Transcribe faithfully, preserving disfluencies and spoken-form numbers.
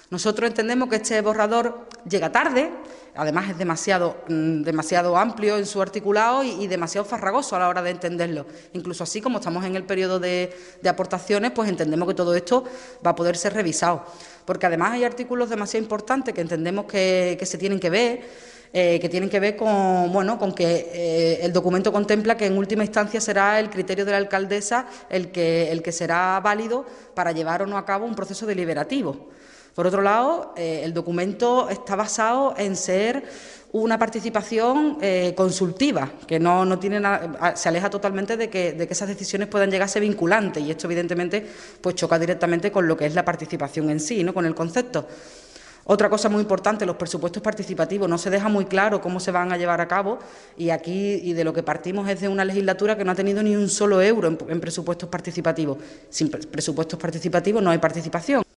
Nosotros entendemos que este borrador llega tarde, además es demasiado, demasiado amplio en su articulado y, y demasiado farragoso a la hora de entenderlo. Incluso así, como estamos en el periodo de, de aportaciones, pues entendemos que todo esto va a poder ser revisado. Porque además hay artículos demasiado importantes que entendemos que, que se tienen que ver, Eh, que tienen que ver con, bueno, con que eh, el documento contempla que en última instancia será el criterio de la alcaldesa el que, el que será válido para llevar o no a cabo un proceso deliberativo. Por otro lado, eh, el documento está basado en ser una participación eh, consultiva, que no, no tiene nada, se aleja totalmente de que, de que esas decisiones puedan llegar a ser vinculantes, y esto evidentemente pues choca directamente con lo que es la participación en sí, ¿no?, con el concepto. Otra cosa muy importante, los presupuestos participativos. No se deja muy claro cómo se van a llevar a cabo, y aquí y de lo que partimos es de una legislatura que no ha tenido ni un solo euro en, en presupuestos participativos. Sin presupuestos participativos no hay participación.